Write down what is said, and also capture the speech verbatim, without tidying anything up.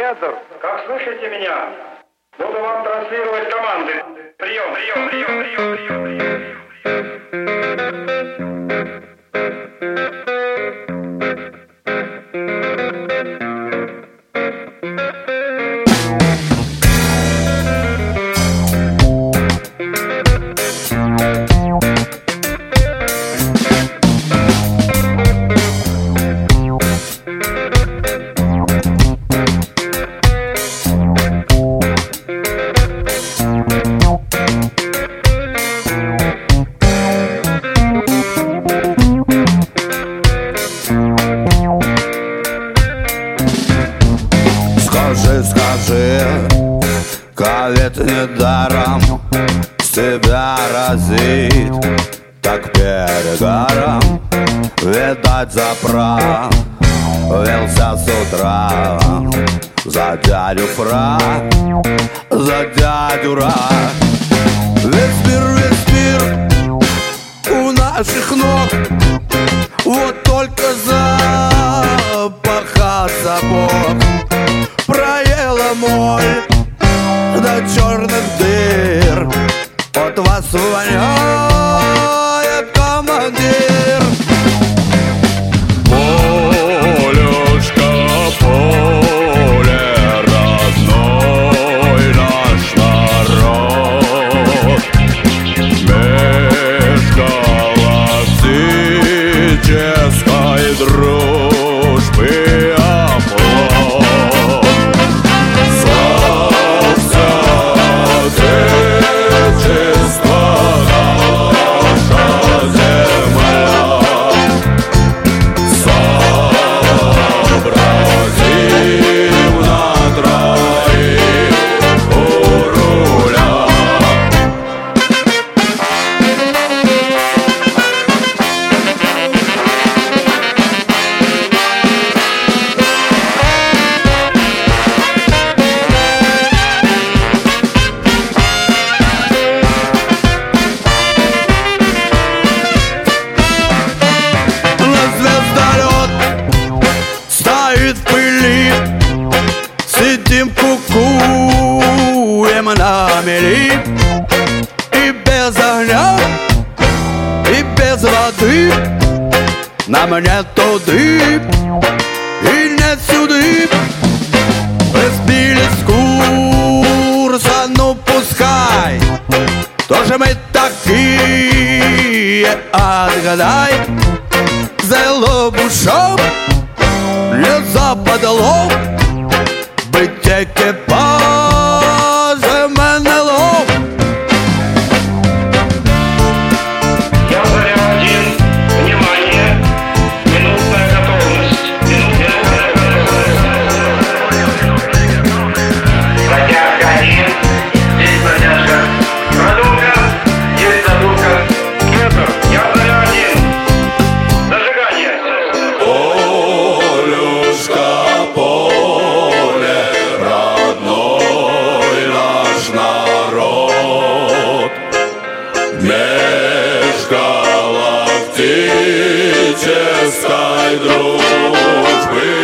Кедр, как слышите меня? Буду вам транслировать команды. Прием, прием, прием, прием, прием, прием. Скажи, скажи, ведь недаром с тебя разит, так перегаром, видать, заправился с утра за дядю Фра, за дядю Ра. Весь мир, весь мир у наших ног, вот только запаха сапог проела моль до черных дыр. От вас воняет, командир. Полюшка, поле, родной наш народ, меш галактической дружбы оплот. Сидим, кукуем на мели, и без огня, и без воды нам нет туды и нет сюды. Мы сбили с курса, ну пускай, тоже мы такие, отгадай. За лобушом не западало быть экипажем эн эл о. Я заря один. Внимание. Минутная готовность. Минутная готовность. Протяжка один. Здесь протяжка. Продумка. Есть задумка. Кедр. Я заря один. Зажигание. Полюшка, поле, родной наш народ, межгалактической дружбы